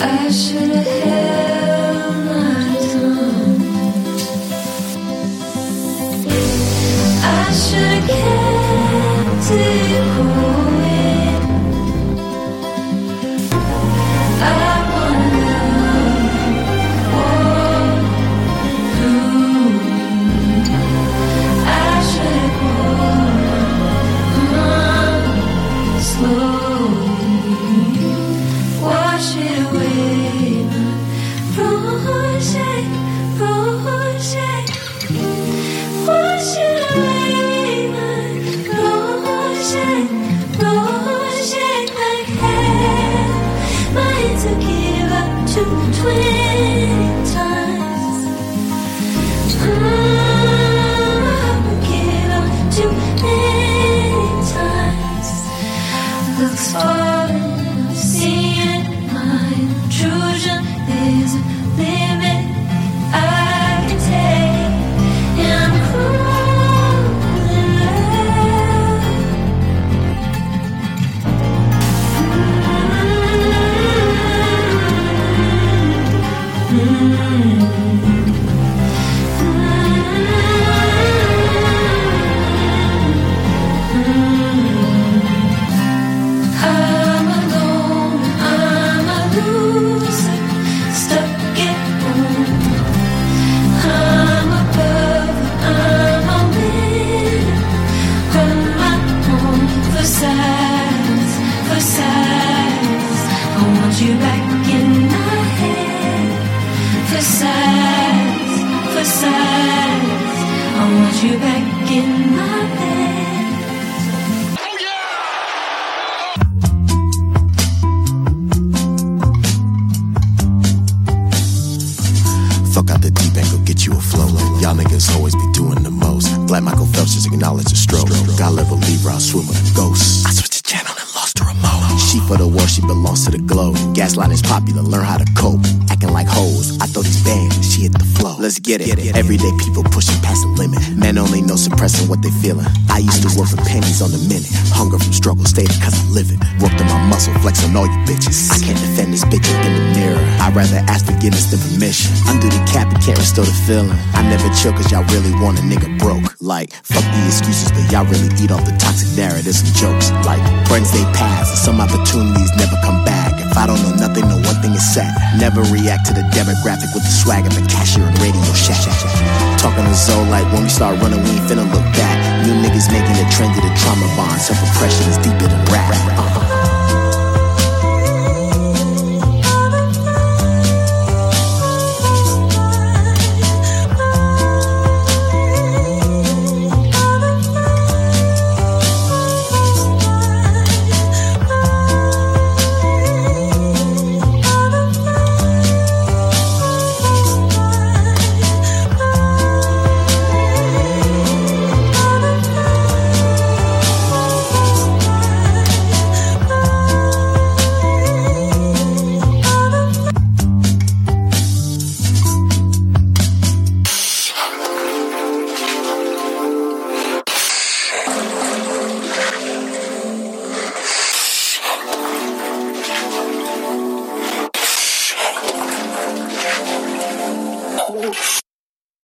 I should have held my tongue. I should have kept it going. I wanna walk through you. I should have gone slowly. Wash it away, wash it, wash it. Wash it away, wash it, wash it. I had mine to give up to 20 times. I would give up too many times. Looks falling, seeing my intrusion. There's a limit I can take. And I'm cruel in I'm alone, I'm a loser, stuck at home. I'm above, I'm a winner, run my own for size, for size. I want you back in my head, for size, for size. I want you back in my head. Fuck out the deep end, go get you a flow. Y'all niggas always be doing the most. Glad Michael Phelps just acknowledged a stroke. God level Libra, I'll swim with a ghost. I switched the channel and lost a remote. She for the war, she belongs to the globe. Gaslight is popular, learn how to cope. Acting like hoes, I throw these bands, she hit the flow. Let's get it. Everyday people pushing past the limit. Men only know suppressing what they feeling. I used to work for pennies on the minute. Hunger from struggle, stated cause I live it. Worked on my muscle, flex on all you bitches. I can't defend this bitch up in the mirror. I'd rather ask forgiveness than permission. Undo the cap and can't restore the feeling. I never chill cause y'all really want a nigga broke. Like, fuck the excuses, but y'all really eat off the toxic narratives and jokes. Like, friends they pass and some opportunities never come back. If I don't know nothing, no one thing is sad. Never react to the demographic with the swag of a cashier and Radio Shack. Talking to Zoe like when we start running, we ain't finna look back. New niggas making it trendy, the trauma bond. Self-oppression is deeper than rap.